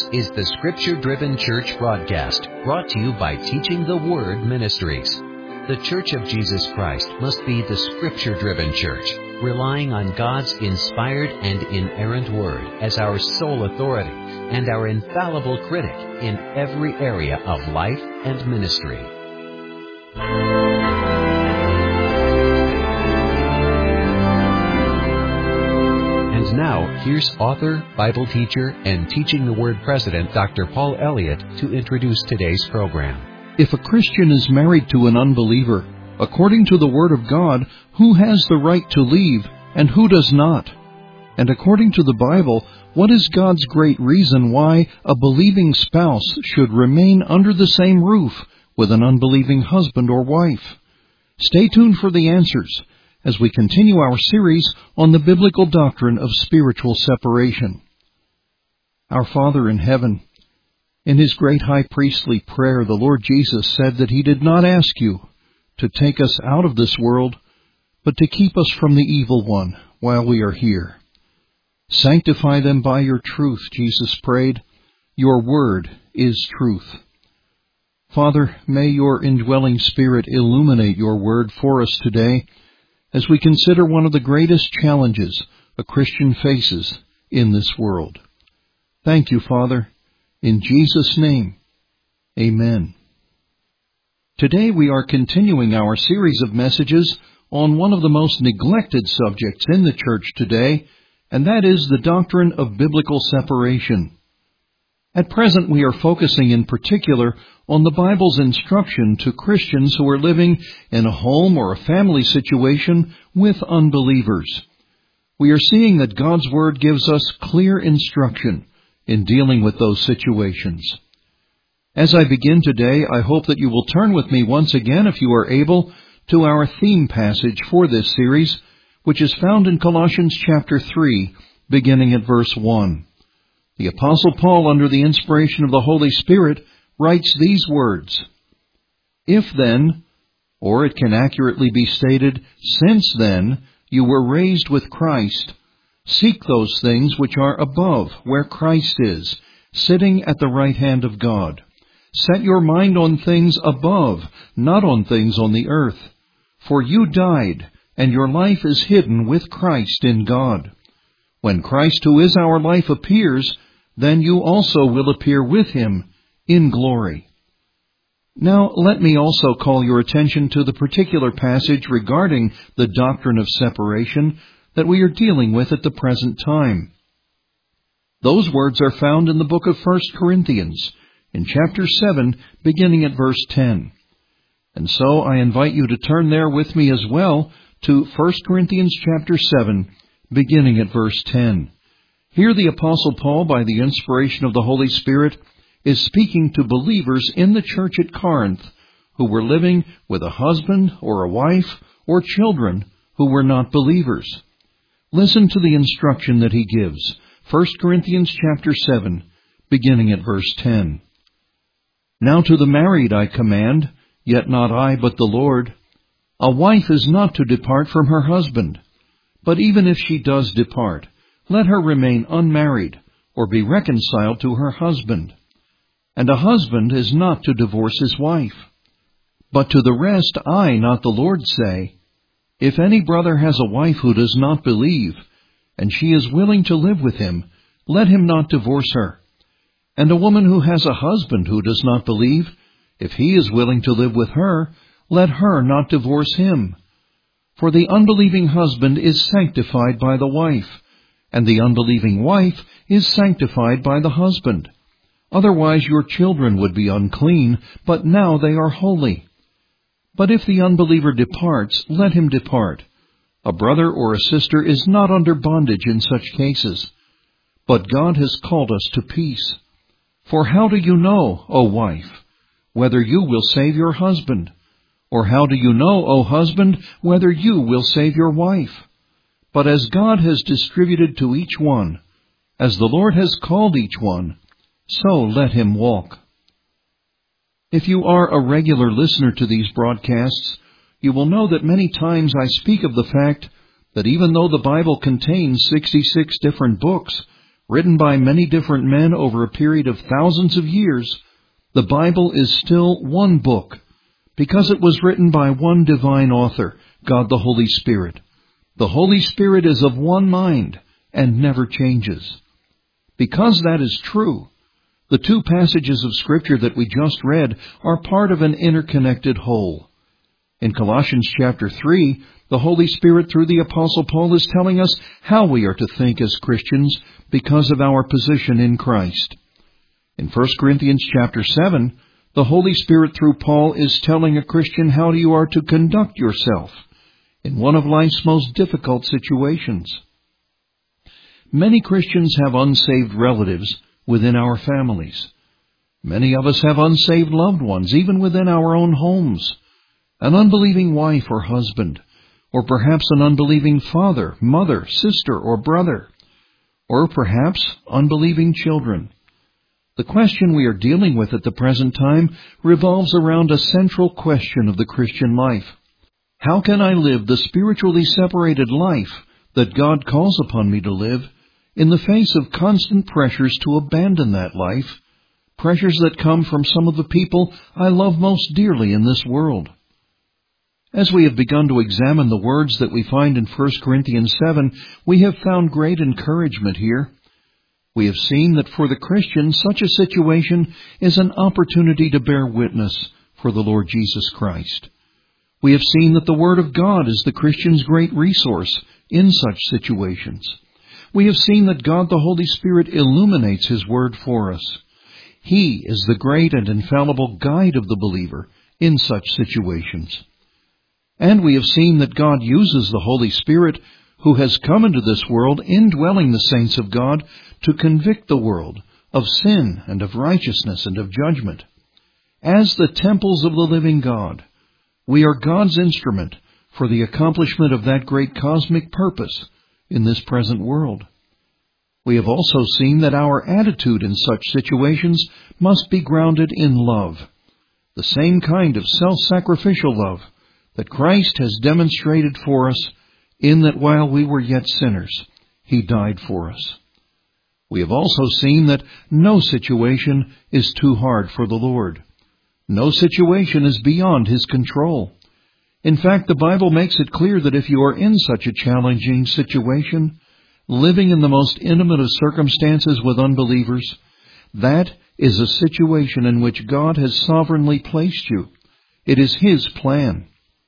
is the Scripture-Driven Church broadcast, brought to you by Teaching the Word Ministries. The Church of Jesus Christ must be the Scripture-Driven Church, relying on God's inspired and inerrant Word as our sole authority and our infallible critic in every area of life and ministry. And now, here's author, Bible teacher, and Teaching the Word president, Dr. Paul Elliott, to introduce today's program. If a Christian is married to an unbeliever, according to the Word of God, who has the right to leave and who does not? And according to the Bible, what is God's great reason why a believing spouse should remain under the same roof with an unbelieving husband or wife? Stay tuned for the answers as we continue our series on the biblical doctrine of spiritual separation. Our Father in heaven, in His great high priestly prayer, the Lord Jesus said that He did not ask you to take us out of this world, but to keep us from the evil one while we are here. Sanctify them by your truth, Jesus prayed. Your word is truth. Father, may your indwelling Spirit illuminate your word for us today as we consider one of the greatest challenges a Christian faces in this world. Thank you, Father. In Jesus' name, amen. Today we are continuing our series of messages on one of the most neglected subjects in the church today, and that is the doctrine of biblical separation. At present, we are focusing in particular on the Bible's instruction to Christians who are living in a home or a family situation with unbelievers. We are seeing that God's Word gives us clear instruction in dealing with those situations. As I begin today, I hope that you will turn with me once again, if you are able, to our theme passage for this series, which is found in Colossians chapter 3, beginning at verse 1. The Apostle Paul, under the inspiration of the Holy Spirit, writes these words, "If then," or it can accurately be stated, "since then you were raised with Christ, seek those things which are above, where Christ is, sitting at the right hand of God. Set your mind on things above, not on things on the earth. For you died, and your life is hidden with Christ in God. When Christ, who is our life, appears, then you also will appear with Him in glory." Now, let me also call your attention to the particular passage regarding the doctrine of separation that we are dealing with at the present time. Those words are found in the book of 1 Corinthians, in chapter 7, beginning at verse 10. And so I invite you to turn there with me as well to 1 Corinthians chapter 7, beginning at verse 10. Here the Apostle Paul, by the inspiration of the Holy Spirit, is speaking to believers in the church at Corinth who were living with a husband or a wife or children who were not believers. Listen to the instruction that he gives. 1 Corinthians chapter 7, beginning at verse 10. "Now to the married I command, yet not I, but the Lord. A wife is not to depart from her husband. But even if she does depart, let her remain unmarried, or be reconciled to her husband. And a husband is not to divorce his wife. But to the rest I, not the Lord, say, if any brother has a wife who does not believe, and she is willing to live with him, let him not divorce her. And a woman who has a husband who does not believe, if he is willing to live with her, let her not divorce him. For the unbelieving husband is sanctified by the wife, and the unbelieving wife is sanctified by the husband. Otherwise your children would be unclean, but now they are holy. But if the unbeliever departs, let him depart. A brother or a sister is not under bondage in such cases. But God has called us to peace. For how do you know, O wife, whether you will save your husband? Or how do you know, O husband, whether you will save your wife? But as God has distributed to each one, as the Lord has called each one, so let him walk." If you are a regular listener to these broadcasts, you will know that many times I speak of the fact that even though the Bible contains 66 different books, written by many different men over a period of thousands of years, the Bible is still one book, because it was written by one divine author, God the Holy Spirit. The Holy Spirit is of one mind and never changes. Because that is true, the two passages of Scripture that we just read are part of an interconnected whole. In Colossians chapter 3, the Holy Spirit through the Apostle Paul is telling us how we are to think as Christians because of our position in Christ. In 1 Corinthians chapter 7, the Holy Spirit through Paul is telling a Christian how you are to conduct yourself in one of life's most difficult situations. Many Christians have unsaved relatives within our families. Many of us have unsaved loved ones, even within our own homes. An unbelieving wife or husband, or perhaps an unbelieving father, mother, sister, or brother, or perhaps unbelieving children. The question we are dealing with at the present time revolves around a central question of the Christian life. How can I live the spiritually separated life that God calls upon me to live in the face of constant pressures to abandon that life, pressures that come from some of the people I love most dearly in this world? As we have begun to examine the words that we find in 1 Corinthians 7, we have found great encouragement here. We have seen that for the Christian, such a situation is an opportunity to bear witness for the Lord Jesus Christ. We have seen that the Word of God is the Christian's great resource in such situations. We have seen that God the Holy Spirit illuminates His Word for us. He is the great and infallible guide of the believer in such situations. And we have seen that God uses the Holy Spirit, who has come into this world, indwelling the saints of God, to convict the world of sin and of righteousness and of judgment. As the temples of the living God, we are God's instrument for the accomplishment of that great cosmic purpose in this present world. We have also seen that our attitude in such situations must be grounded in love, the same kind of self-sacrificial love that Christ has demonstrated for us, in that while we were yet sinners, He died for us. We have also seen that no situation is too hard for the Lord. No situation is beyond His control. In fact, the Bible makes it clear that if you are in such a challenging situation, living in the most intimate of circumstances with unbelievers, that is a situation in which God has sovereignly placed you. It is His plan.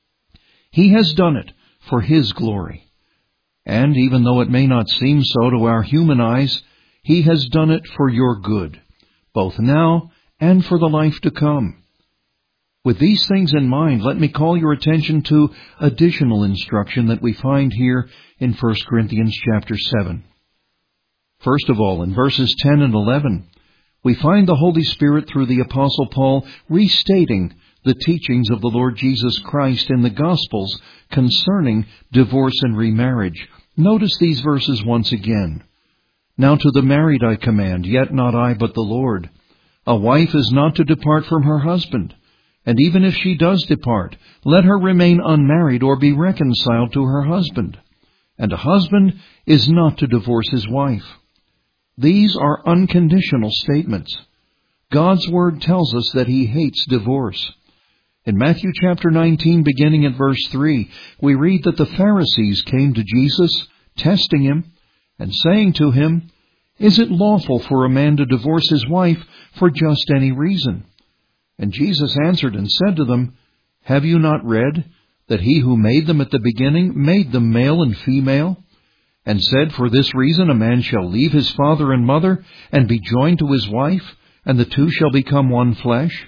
He has done it for His glory. And even though it may not seem so to our human eyes, He has done it for your good, both now and for the life to come. With these things in mind, let me call your attention to additional instruction that we find here in 1 Corinthians chapter 7. First of all, in verses 10 and 11, we find the Holy Spirit through the Apostle Paul restating the teachings of the Lord Jesus Christ in the Gospels concerning divorce and remarriage. Notice these verses once again. Now to the married I command, yet not I, but the Lord. A wife is not to depart from her husband, and even if she does depart, let her remain unmarried or be reconciled to her husband. And a husband is not to divorce his wife. These are unconditional statements. God's Word tells us that He hates divorce. In Matthew chapter 19, beginning at verse 3, we read that the Pharisees came to Jesus, testing Him, and saying to Him, "Is it lawful for a man to divorce his wife for just any reason?" And Jesus answered and said to them, "Have you not read that He who made them at the beginning made them male and female, and said, for this reason a man shall leave his father and mother, and be joined to his wife, and the two shall become one flesh?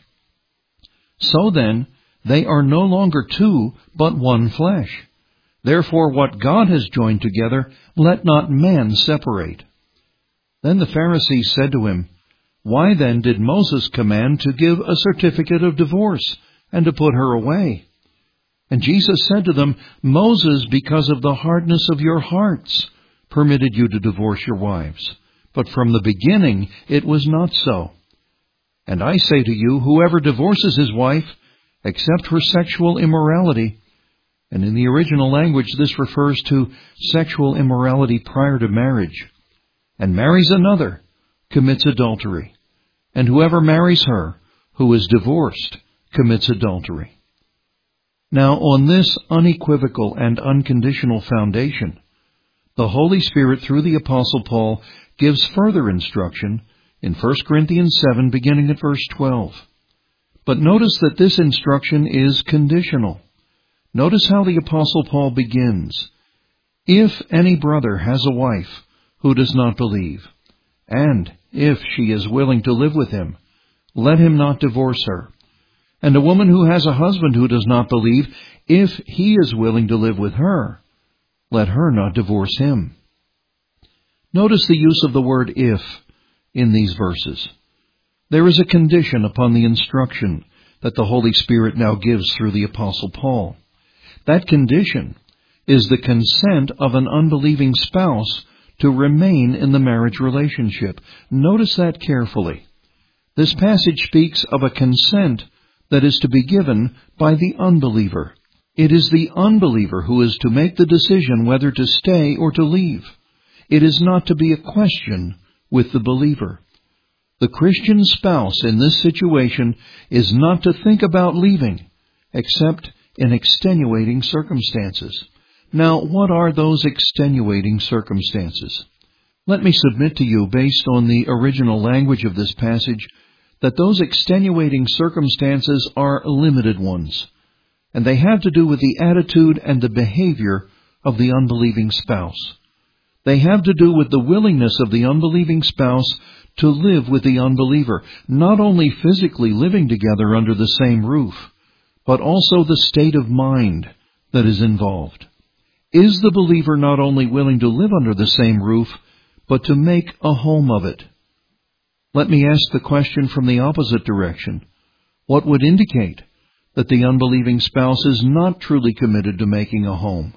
So then, they are no longer two, but one flesh. Therefore what God has joined together, let not man separate." Then the Pharisees said to Him, "Why then did Moses command to give a certificate of divorce, and to put her away?" And Jesus said to them, "Moses, because of the hardness of your hearts, permitted you to divorce your wives. But from the beginning it was not so. And I say to you, whoever divorces his wife, except for sexual immorality," and in the original language this refers to sexual immorality prior to marriage, and marries another commits adultery, and whoever marries her who is divorced commits adultery. Now, on this unequivocal and unconditional foundation, the Holy Spirit, through the Apostle Paul, gives further instruction in 1 Corinthians 7, beginning at verse 12. But notice that this instruction is conditional. Notice how the Apostle Paul begins. If any brother has a wife who does not believe, and if she is willing to live with him, let him not divorce her. And a woman who has a husband who does not believe, if he is willing to live with her, let her not divorce him. Notice the use of the word if in these verses. There is a condition upon the instruction that the Holy Spirit now gives through the Apostle Paul. That condition is the consent of an unbelieving spouse to remain in the marriage relationship. Notice that carefully. This passage speaks of a consent that is to be given by the unbeliever. It is the unbeliever who is to make the decision whether to stay or to leave. It is not to be a question with the believer. The Christian spouse in this situation is not to think about leaving, except in extenuating circumstances. Now, what are those extenuating circumstances? Let me submit to you, based on the original language of this passage, that those extenuating circumstances are limited ones, and they have to do with the attitude and the behavior of the unbelieving spouse. They have to do with the willingness of the unbelieving spouse to live with the unbeliever, not only physically living together under the same roof, but also the state of mind that is involved. Is the believer not only willing to live under the same roof, but to make a home of it? Let me ask the question from the opposite direction. What would indicate that the unbelieving spouse is not truly committed to making a home?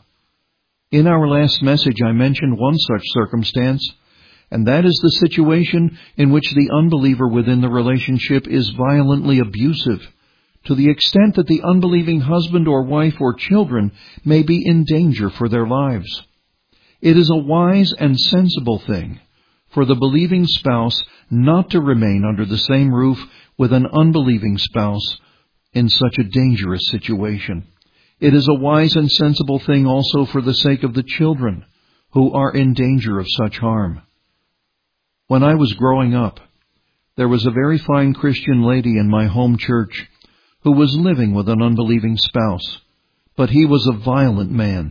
In our last message, I mentioned one such circumstance, and that is the situation in which the unbeliever within the relationship is violently abusive, to the extent that the unbelieving husband or wife or children may be in danger for their lives. It is a wise and sensible thing for the believing spouse not to remain under the same roof with an unbelieving spouse in such a dangerous situation. It is a wise and sensible thing also for the sake of the children who are in danger of such harm. When I was growing up, there was a very fine Christian lady in my home church who was living with an unbelieving spouse, but he was a violent man.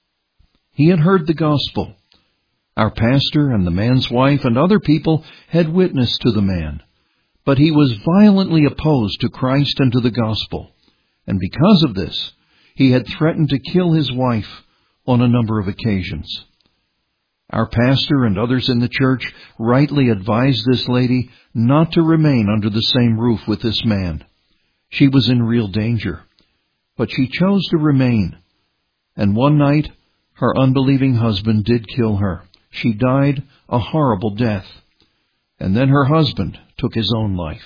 He had heard the gospel. Our pastor and the man's wife and other people had witnessed to the man, but he was violently opposed to Christ and to the gospel, and because of this, he had threatened to kill his wife on a number of occasions. Our pastor and others in the church rightly advised this lady not to remain under the same roof with this man. She was in real danger, but she chose to remain. And one night, her unbelieving husband did kill her. She died a horrible death. And then her husband took his own life.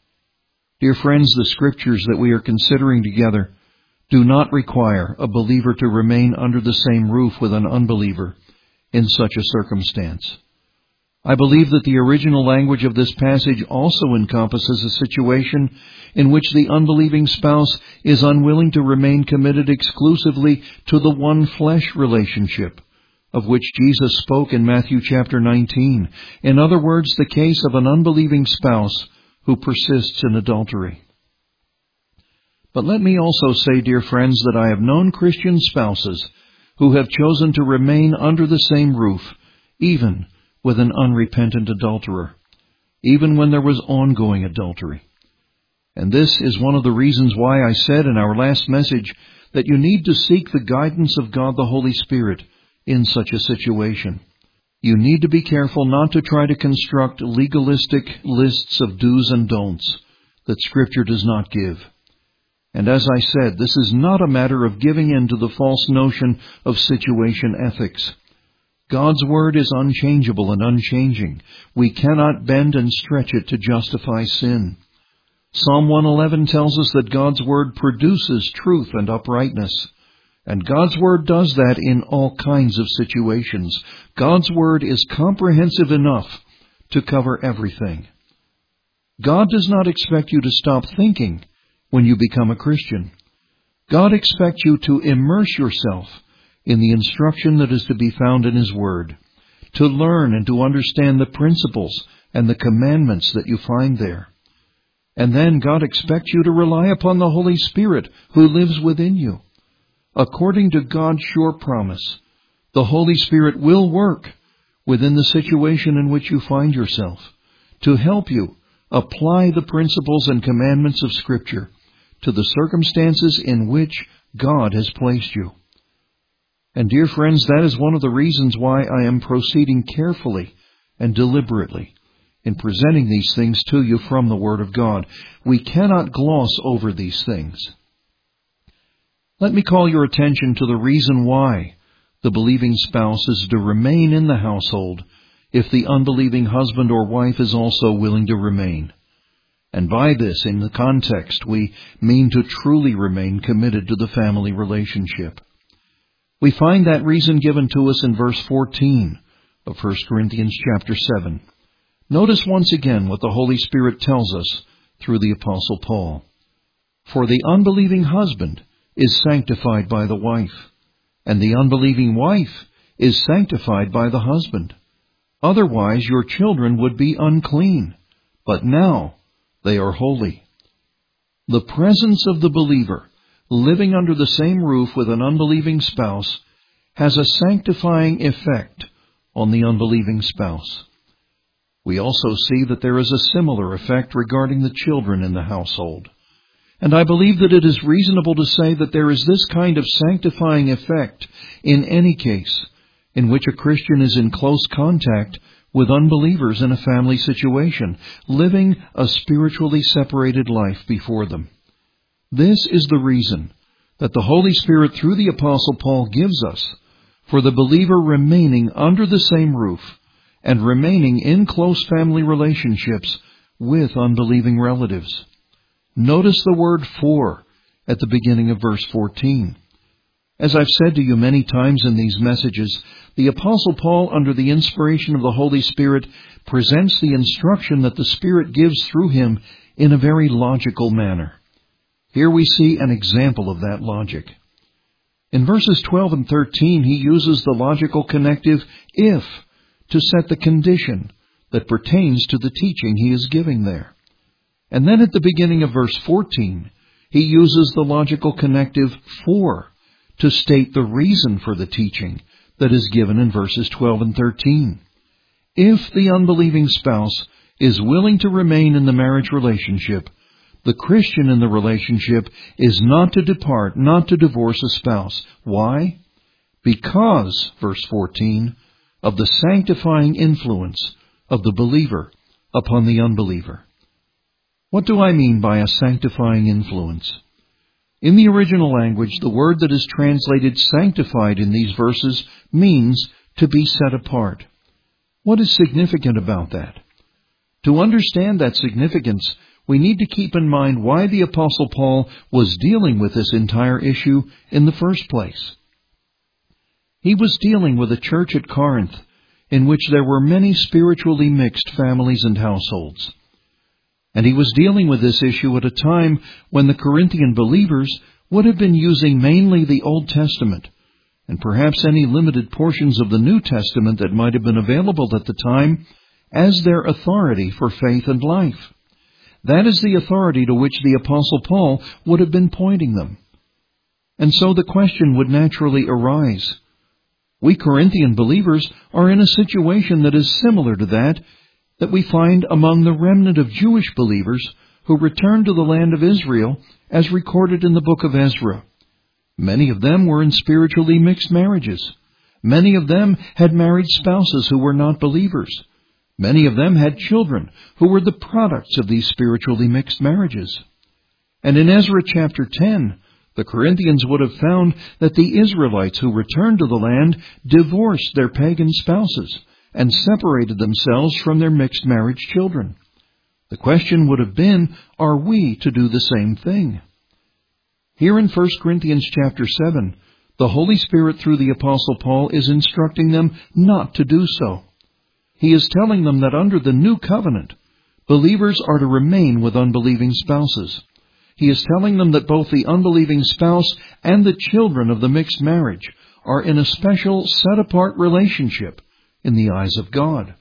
Dear friends, the scriptures that we are considering together do not require a believer to remain under the same roof with an unbeliever in such a circumstance. I believe that the original language of this passage also encompasses a situation in which the unbelieving spouse is unwilling to remain committed exclusively to the one flesh relationship of which Jesus spoke in Matthew chapter 19. In other words, the case of an unbelieving spouse who persists in adultery. But let me also say, dear friends, that I have known Christian spouses who have chosen to remain under the same roof, even with an unrepentant adulterer, even when there was ongoing adultery. And this is one of the reasons why I said in our last message that you need to seek the guidance of God the Holy Spirit in such a situation. You need to be careful not to try to construct legalistic lists of do's and don'ts that Scripture does not give. And as I said, this is not a matter of giving in to the false notion of situation ethics. God's Word is unchangeable and unchanging. We cannot bend and stretch it to justify sin. Psalm 111 tells us that God's Word produces truth and uprightness. And God's Word does that in all kinds of situations. God's Word is comprehensive enough to cover everything. God does not expect you to stop thinking when you become a Christian. God expects you to immerse yourself in the instruction that is to be found in His Word, to learn and to understand the principles and the commandments that you find there. And then God expects you to rely upon the Holy Spirit who lives within you. According to God's sure promise, the Holy Spirit will work within the situation in which you find yourself to help you apply the principles and commandments of Scripture to the circumstances in which God has placed you. And dear friends, that is one of the reasons why I am proceeding carefully and deliberately in presenting these things to you from the Word of God. We cannot gloss over these things. Let me call your attention to the reason why the believing spouse is to remain in the household if the unbelieving husband or wife is also willing to remain. And by this, in the context, we mean to truly remain committed to the family relationship. We find that reason given to us in verse 14 of 1 Corinthians chapter 7. Notice once again what the Holy Spirit tells us through the Apostle Paul. For the unbelieving husband is sanctified by the wife, and the unbelieving wife is sanctified by the husband. Otherwise your children would be unclean, but now they are holy. The presence of the believer living under the same roof with an unbelieving spouse has a sanctifying effect on the unbelieving spouse. We also see that there is a similar effect regarding the children in the household. And I believe that it is reasonable to say that there is this kind of sanctifying effect in any case in which a Christian is in close contact with unbelievers in a family situation, living a spiritually separated life before them. This is the reason that the Holy Spirit through the Apostle Paul gives us for the believer remaining under the same roof and remaining in close family relationships with unbelieving relatives. Notice the word "for" at the beginning of verse 14. As I've said to you many times in these messages, the Apostle Paul, under the inspiration of the Holy Spirit, presents the instruction that the Spirit gives through him in a very logical manner. Here we see an example of that logic. In verses 12 and 13, he uses the logical connective "if" to set the condition that pertains to the teaching he is giving there. And then at the beginning of verse 14, he uses the logical connective "for" to state the reason for the teaching that is given in verses 12 and 13. If the unbelieving spouse is willing to remain in the marriage relationship, the Christian in the relationship is not to depart, not to divorce a spouse. Why? Because, verse 14, of the sanctifying influence of the believer upon the unbeliever. What do I mean by a sanctifying influence? In the original language, the word that is translated sanctified in these verses means to be set apart. What is significant about that? To understand that significance, we need to keep in mind why the Apostle Paul was dealing with this entire issue in the first place. He was dealing with a church at Corinth in which there were many spiritually mixed families and households. And he was dealing with this issue at a time when the Corinthian believers would have been using mainly the Old Testament, and perhaps any limited portions of the New Testament that might have been available at the time, as their authority for faith and life. That is the authority to which the Apostle Paul would have been pointing them. And so the question would naturally arise. We Corinthian believers are in a situation that is similar to that we find among the remnant of Jewish believers who returned to the land of Israel as recorded in the book of Ezra. Many of them were in spiritually mixed marriages. Many of them had married spouses who were not believers. Many of them had children who were the products of these spiritually mixed marriages. And in Ezra chapter 10, the Corinthians would have found that the Israelites who returned to the land divorced their pagan spouses and separated themselves from their mixed marriage children. The question would have been, are we to do the same thing? Here in 1 Corinthians chapter 7, The Holy Spirit through the Apostle Paul is instructing them not to do so. He is telling them that under the new covenant, believers are to remain with unbelieving spouses. He is telling them that both the unbelieving spouse and the children of the mixed marriage are in a special set-apart relationship in the eyes of God.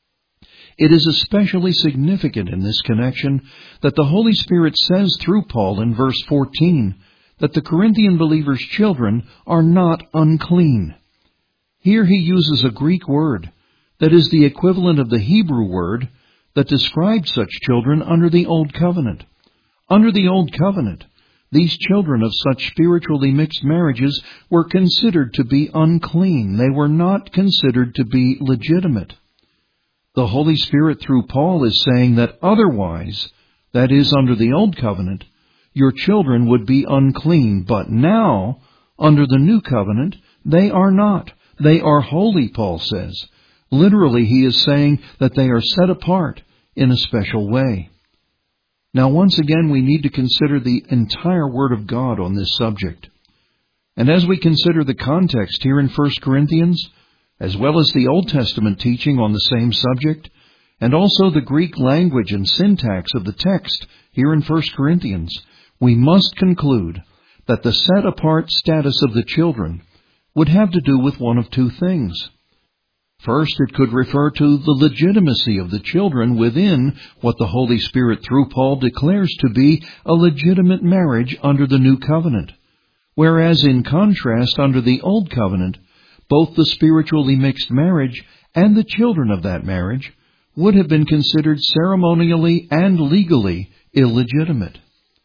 It is especially significant in this connection that the Holy Spirit says through Paul in verse 14 that the Corinthian believers' children are not unclean. Here he uses a Greek word that is the equivalent of the Hebrew word that described such children under the Old Covenant. Under the Old Covenant, these children of such spiritually mixed marriages were considered to be unclean. They were not considered to be legitimate. The Holy Spirit through Paul is saying that otherwise, that is, under the Old Covenant, your children would be unclean, but now, under the New Covenant, they are not. They are holy, Paul says. Literally, he is saying that they are set apart in a special way. Now, once again, we need to consider the entire Word of God on this subject. And as we consider the context here in 1 Corinthians, as well as the Old Testament teaching on the same subject, and also the Greek language and syntax of the text here in 1 Corinthians, we must conclude that the set-apart status of the children would have to do with one of two things. First, it could refer to the legitimacy of the children within what the Holy Spirit through Paul declares to be a legitimate marriage under the New Covenant, whereas in contrast under the Old Covenant, both the spiritually mixed marriage and the children of that marriage would have been considered ceremonially and legally illegitimate.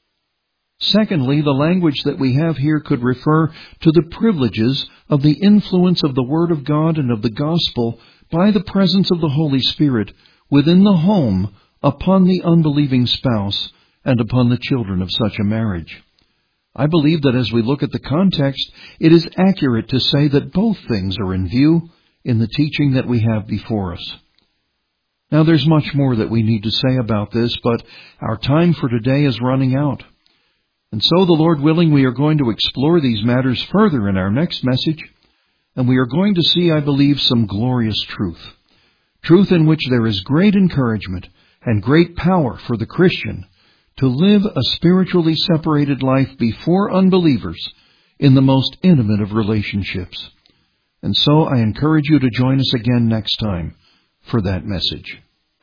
Secondly, the language that we have here could refer to the privileges of the influence of the Word of God and of the Gospel by the presence of the Holy Spirit within the home upon the unbelieving spouse and upon the children of such a marriage. I believe that as we look at the context, it is accurate to say that both things are in view in the teaching that we have before us. Now, there's much more that we need to say about this, but our time for today is running out. And so, the Lord willing, we are going to explore these matters further in our next message, and we are going to see, I believe, some glorious truth. Truth in which there is great encouragement and great power for the Christian to live a spiritually separated life before unbelievers in the most intimate of relationships. And so I encourage you to join us again next time for that message.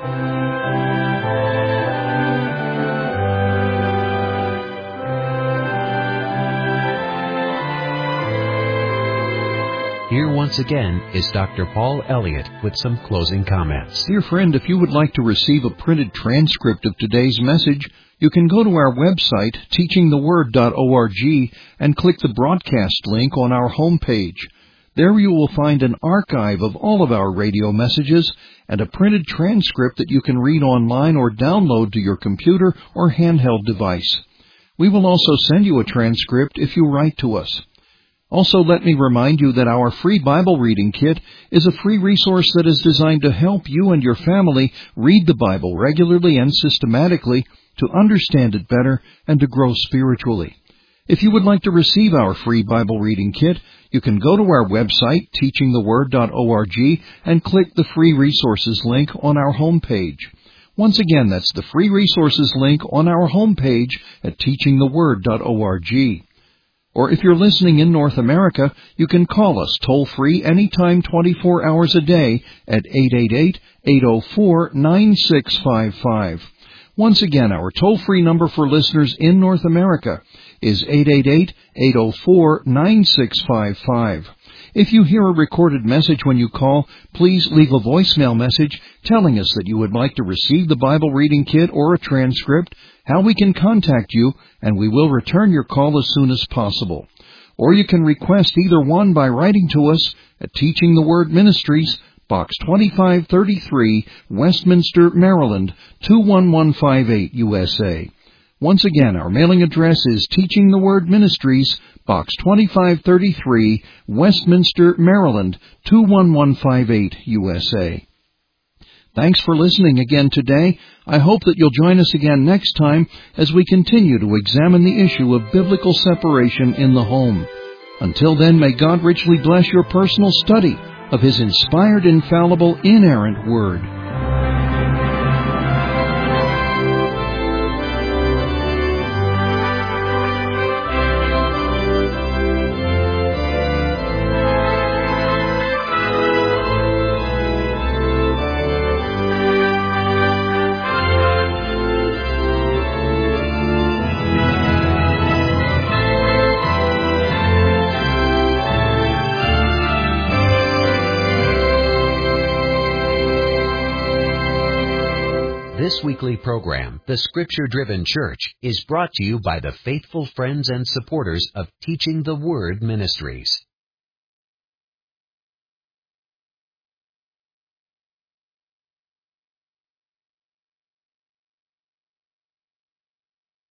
Here once again is Dr. Paul Elliott with some closing comments. Dear friend, if you would like to receive a printed transcript of today's message, you can go to our website, teachingtheword.org, and click the broadcast link on our home page. There you will find an archive of all of our radio messages and a printed transcript that you can read online or download to your computer or handheld device. We will also send you a transcript if you write to us. Also, let me remind you that our free Bible reading kit is a free resource that is designed to help you and your family read the Bible regularly and systematically to understand it better and to grow spiritually. If you would like to receive our free Bible reading kit, you can go to our website, teachingtheword.org, and click the free resources link on our home page. Once again, that's the free resources link on our home page at teachingtheword.org. Or if you're listening in North America, you can call us toll-free anytime 24 hours a day at 888-804-9655. Once again, our toll-free number for listeners in North America is 888-804-9655. If you hear a recorded message when you call, please leave a voicemail message telling us that you would like to receive the Bible reading kit or a transcript, how we can contact you, and we will return your call as soon as possible. Or you can request either one by writing to us at Teaching the Word Ministries, Box 2533, Westminster, Maryland, 21158, USA. Once again, our mailing address is Teaching the Word Ministries, Box 2533, Westminster, Maryland, 21158, USA. Thanks for listening again today. I hope that you'll join us again next time as we continue to examine the issue of biblical separation in the home. Until then, may God richly bless your personal study of His inspired, infallible, inerrant Word. This weekly program, The Scripture-Driven Church, is brought to you by the faithful friends and supporters of Teaching the Word Ministries.